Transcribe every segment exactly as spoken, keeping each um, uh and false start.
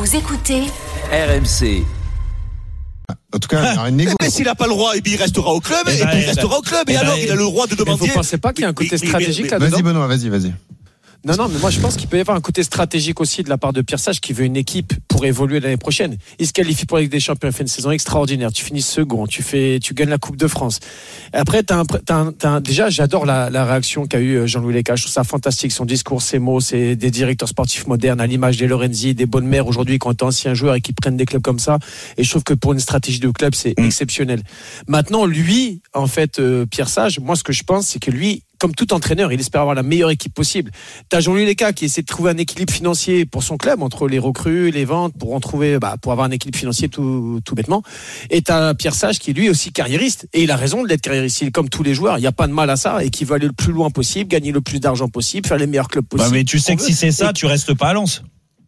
Vous écoutez R M C. En tout cas, il y aura une négo. Mais s'il n'a pas le droit, et bien il restera au club, et, et, et ben, puis il restera au club, et, et alors ben, il a le droit de demander. Vous pensez pas qu'il y a un côté stratégique là-dedans ? Vas-y Benoît, vas-y, vas-y. Non, non, mais moi je pense qu'il peut y avoir un côté stratégique aussi de la part de Pierre Sage qui veut une équipe pour évoluer l'année prochaine. Il se qualifie pour la Ligue des Champions, il fait une saison extraordinaire. Tu finis second, tu fais, tu gagnes la Coupe de France. Et après, t'as un, t'as un, t'as un, déjà, j'adore la, la réaction qu'a eu Jean-Louis Léca. Je trouve ça fantastique. Son discours, ses mots, c'est des directeurs sportifs modernes à l'image des Lorenzi, des bonnes mères aujourd'hui quand t'es ancien joueur et qui prennent des clubs comme ça. Et je trouve que pour une stratégie de club, c'est mmh. exceptionnel. Maintenant, lui, en fait, euh, Pierre Sage, moi, ce que je pense, c'est que lui, comme tout entraîneur, il espère avoir la meilleure équipe possible. T'as Jean-Louis Léca qui essaie de trouver un équilibre financier pour son club entre les recrues, les ventes, pour en trouver, bah, pour avoir un équilibre financier tout, tout bêtement. Et t'as Pierre Sage qui est lui aussi carriériste. Et il a raison de l'être carriériste. Il est comme tous les joueurs. Il n'y a pas de mal à ça et qui veut aller le plus loin possible, gagner le plus d'argent possible, faire les meilleurs clubs possibles. Bah mais tu sais que si c'est ça, et... tu restes pas à Lens.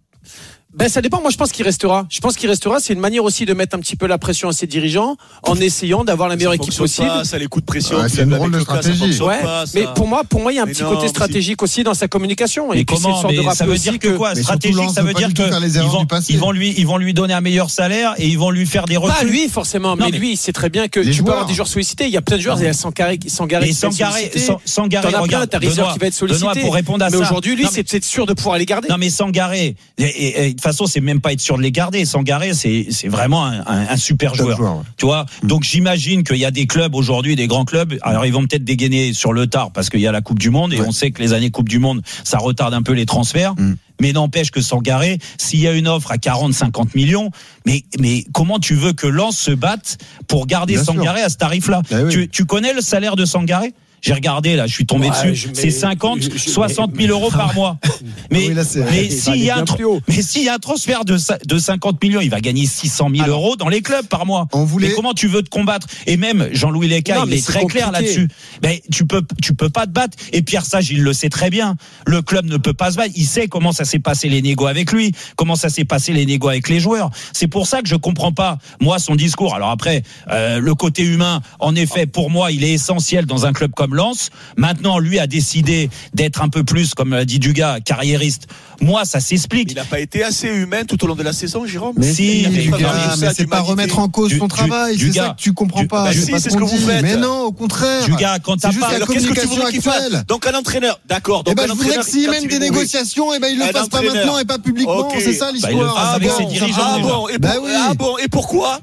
Ben ça dépend. Moi je pense qu'il restera. Je pense qu'il restera. C'est une manière aussi de mettre un petit peu la pression à ses dirigeants en essayant d'avoir la meilleure équipe possible. Pas, ça les coups de pression. Ouais, c'est une drôle de stratégie. Ouais, pas, mais pour moi, pour moi, il y a un mais petit non, côté stratégique si... aussi dans sa communication. Mais et puis comment, c'est une sorte mais de ça veut dire que, que quoi stratégique, ça veut dire que ils vont, ils vont lui, ils vont lui donner un meilleur salaire et ils vont lui faire des recrues. Pas lui forcément, mais, mais lui, il sait très bien que tu peux avoir des joueurs sollicités. Il y a plein de joueurs. Il y a Sangaré, Sangaré, Sangaré, Sangaré. Regarde, t'as Rizor qui va être sollicité. Pour répondre à ça. Mais aujourd'hui, lui, c'est sûr de pouvoir les garder. Non, mais Sangaré, de toute façon, c'est même pas être sûr de les garder. Sangaré, c'est, c'est vraiment un, un, un super joueur. joueur ouais. Tu vois, mmh. Donc j'imagine qu'il y a des clubs aujourd'hui, des grands clubs. Alors ils vont peut-être dégainer sur le tard parce qu'il y a la Coupe du Monde et ouais. on sait que les années Coupe du Monde, ça retarde un peu les transferts. Mmh. Mais n'empêche que Sangaré, s'il y a une offre à quarante, cinquante millions, mais, mais comment tu veux que Lens se batte pour garder Bien Sangaré sûr. à ce tarif-là? Ah, oui. tu, tu connais le salaire de Sangaré? J'ai regardé là, je suis tombé ouais, dessus. C'est cinquante, je, je, soixante mille euros par mois. Mais, oui, là, mais s'il y a un, mais s'il y a un transfert de, de cinquante millions, il va gagner six cent mille euros dans les clubs par mois. On voulait... Mais comment tu veux te combattre? Et même Jean-Louis Léca, non, il est, est très compliqué. clair là-dessus. Mais tu peux, tu peux pas te battre. Et Pierre Sage, il le sait très bien. Le club ne peut pas se battre. Il sait comment ça s'est passé les négos avec lui, comment ça s'est passé les négos avec les joueurs. C'est pour ça que je comprends pas moi son discours. Alors après, euh, le côté humain, en effet, pour moi, il est essentiel dans un club comme Lens. Maintenant, lui a décidé d'être un peu plus, comme l'a dit Dugas, carriériste. Moi, ça s'explique. Il n'a pas été assez humain tout au long de la saison, Jérôme. Mais si, mais, Dugas, mais c'est pas remettre en cause son du, travail. Du, c'est Dugas, ça que tu comprends du, pas. Bah c'est si, pas c'est ce que vous faites. Mais non, au contraire. Dugas, quand t'as pas. Alors, qu'est-ce que tu voudrais qu'il fasse? Donc un entraîneur, d'accord. Donc eh ben, je voudrais que s'il mène des négociations, et ben il le fasse pas maintenant et pas publiquement. C'est ça l'histoire. Ah bon. Ah bon. Et pourquoi?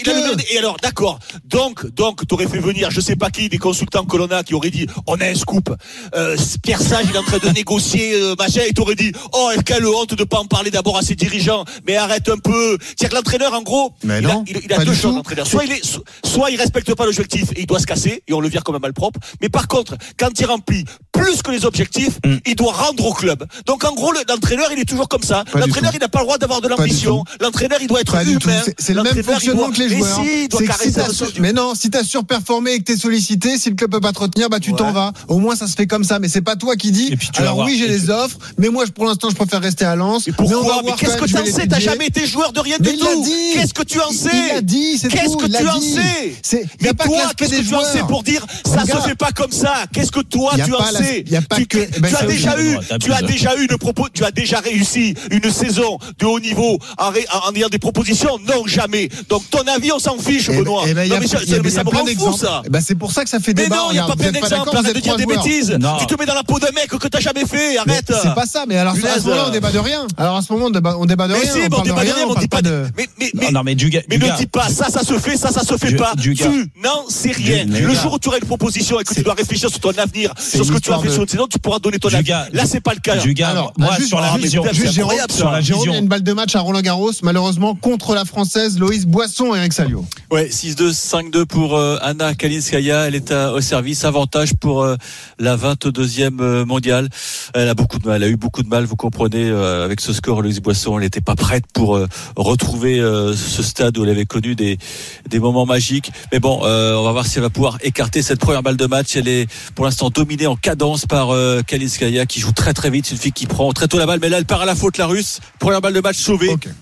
Et alors, d'accord. Donc, donc, t'aurais fait venir, je sais pas qui, des consultants que l'on a qui auraient dit, on a un scoop. Euh, Pierre Sage, il est en train de négocier, euh, machin, et t'aurais dit, oh, quelle honte de pas en parler d'abord à ses dirigeants, mais arrête un peu. C'est-à-dire que l'entraîneur, en gros, mais il, non, a, il, il a deux choses, l'entraîneur. Soit il est, so, soit il respecte pas l'objectif et il doit se casser, et on le vire comme un malpropre, mais par contre, quand il remplit plus que les objectifs, mm. il doit rendre au club. Donc, en gros, le, l'entraîneur, il est toujours comme ça. Pas l'entraîneur, il n'a pas le droit d'avoir de l'ambition. L'entraîneur, il doit être pas humain. C'est, c'est le même fonctionnement doit, que les joueurs. Si, il doit c'est si sur, mais non, si t'as surperformé et que t'es sollicité, si le club peut pas te retenir, bah tu ouais. t'en vas. Au moins, ça se fait comme ça, mais c'est pas toi qui dis. Alors oui, j'ai les offres, mais moi pour l'instant je préfère rester à Lens. Et pourquoi? Mais qu'est-ce que tu en sais? T'as jamais été joueur de rien du tout. Qu'est-ce que tu en sais? Il a dit, c'est tout. Qu'est-ce que tu en sais? Il y a pas que l'aspect des joueurs. Qu'est-ce que tu en sais pour dire ça se fait pas comme ça? Qu'est-ce que toi tu en sais? Il y a pas que. Tu as déjà eu, tu as déjà eu une propos, tu as déjà réussi une saison de haut niveau en ayant des propositions? Non, jamais. Donc ton avis, on s'en fiche, Benoît. Mais ça me rend fou ça. C'est pour ça que ça fait débat. Mais non, il y a pas plein d'exemples. Arrête de dire des bêtises. Tu te mets dans la peau d'un mec que t'as jamais fait. Arrête. C'est pas ça, mais alors à ce moment-là, on débat de rien. Alors à ce moment, on débat, on débat de mais rien. Si, on, on débat de rien, on dit pas de. Mais, mais, mais, non, mais, Dugas, mais ne dis pas ça, ça se fait, ça, ça se fait du, pas. Du tu n'en sais rien. Le jour où tu auras une proposition et que tu dois réfléchir sur ton avenir, sur ce que tu as fait sur une saison, tu pourras donner ton avis. Là, c'est pas le cas. Dugas, alors, moi, sur la vision, sur la vision, il y a une balle de match à Roland-Garros, malheureusement, contre la Française Loïse Boisson et Eric Salio. Ouais, six deux, cinq deux pour Anna Kalinskaya. Elle est au service. Avantage pour la vingt-deuxième mondiale. Elle a beaucoup de mal. Elle a eu beaucoup de mal, vous comprenez, avec ce score. Loïse Boisson, elle n'était pas prête pour retrouver ce stade où elle avait connu des, des moments magiques. Mais bon, on va voir si elle va pouvoir écarter cette première balle de match. Elle est pour l'instant dominée en cadence par Kalinskaya qui joue très très vite. C'est une fille qui prend très tôt la balle, mais là elle part à la faute, la Russe. Première balle de match sauvée. Okay.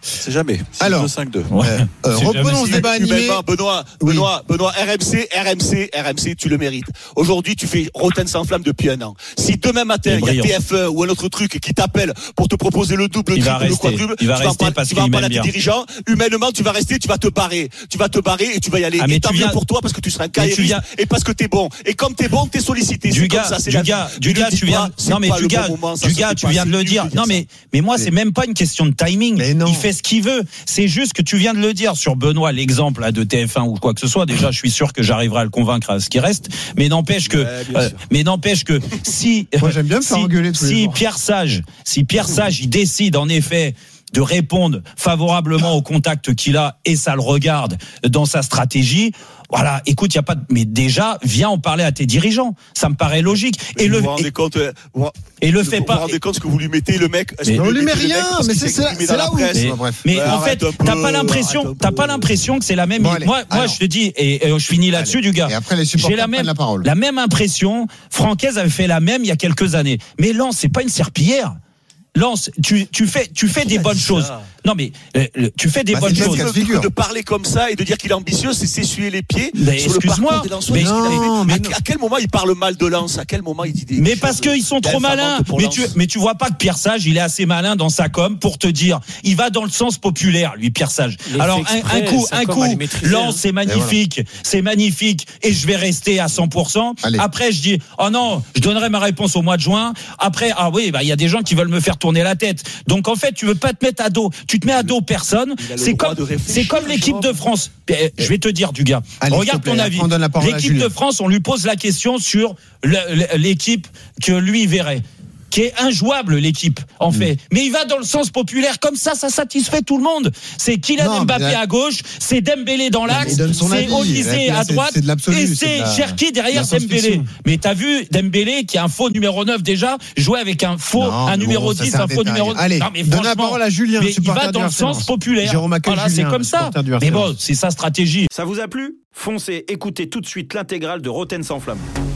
C'est jamais. Alors, deux cinq deux. Ouais. Euh, reprenons ce débat animé. Benoît, oui. Benoît, Benoît, R M C, R M C, R M C, tu le mérites. Aujourd'hui, tu fais Rotten sans flamme depuis un an. Si demain matin, il y a T F un ou un autre truc qui t'appelle pour te proposer le double, le triple, le quadruple, il va tu rester vas parce tu vas en qu'il parler à m'aime tes bien. dirigeants. Humainement, tu vas rester, tu vas te barrer. Tu vas te barrer et tu vas y aller. Ah, et tant mieux viens... pour toi parce que tu seras un cahier viens... et parce que t'es bon. Et comme t'es bon, t'es sollicité. Du c'est gars, comme ça, c'est du la gars, vie. du gars, tu viens. Non mais du gars, du gars, tu viens de le dire. Non mais, mais moi, c'est même pas une question de timing. Il fait ce qu'il veut. C'est juste que tu viens de le dire sur Benoît, l'exemple là, de T F un ou quoi que ce soit. Déjà, je suis sûr que j'arriverai à le convaincre à ce qui reste. Mais n'empêche que, euh, mais n'empêche que si, moi j'aime bien me faire si, engueuler tous si les jours. Pierre Sage, si Pierre Sage, il décide en effet de répondre favorablement au contact qu'il a et ça le regarde dans sa stratégie. Voilà, écoute, il y a pas de... mais déjà viens en parler à tes dirigeants, ça me paraît logique. Et le vous vous rendez compte, vous, et le vous fait vous pas. Vous rendez compte ce que vous lui mettez le mec. Mais on lui met rien, mais c'est ça, c'est là où. Mais, mais ouais, en fait, t'as pas l'impression, t'as pas l'impression que c'est la même. Bon, allez, moi, moi, je te dis, et, et je finis là-dessus, allez. du gars. Et après les supporters j'ai la même, la parole. La même impression. Francaise avait fait la même il y a quelques années. Mais Lens, c'est pas une serpillière. Lance, tu, tu fais, tu fais des bonnes choses. Non, mais euh, tu fais des bah, bonnes choses. Le de parler comme ça et de dire qu'il est ambitieux, c'est s'essuyer les pieds. Mais excuse-moi. Mais, non, mais à quel moment il parle mal de Lens? À quel moment il dit des Mais parce qu'ils sont trop malins. Mais tu, mais tu vois pas que Pierre Sage, il est assez malin dans sa com pour te dire, il va dans le sens populaire, lui, Pierre Sage. Alors un, un coup, un coup, Lens, c'est magnifique, voilà. c'est magnifique, et je vais rester à cent pour cent. Allez. Après, je dis, oh non, je donnerai ma réponse au mois de juin. Après, ah oui, bah il y a des gens qui veulent me faire tourner la tête. Donc en fait, tu veux pas te mettre à dos. Tu te mets à dos personne. C'est comme, c'est comme l'équipe de France. Je vais te dire, du gars. Allez, regarde ton avis. L'équipe de France, on lui pose la question sur l'équipe que lui verrait. Qui est injouable, l'équipe, en mmh. fait. Mais il va dans le sens populaire. Comme ça, ça satisfait tout le monde. C'est Kylian non, Mbappé là... à gauche, c'est Dembélé dans l'axe, c'est Olysée à droite, c'est, c'est de et c'est la... Cherki derrière Dembélé. Mais t'as vu Dembélé, qui est un faux numéro neuf déjà, jouer avec un faux, non, un numéro bon, dix, un, un faux numéro neuf. Allez, non, mais donne la parole à Julien. Mais il va dans le sens populaire. Voilà, c'est comme ça. Mais bon, c'est sa stratégie. Ça vous a plu ? Foncez, écoutez tout de suite l'intégrale de Rotten sans flamme.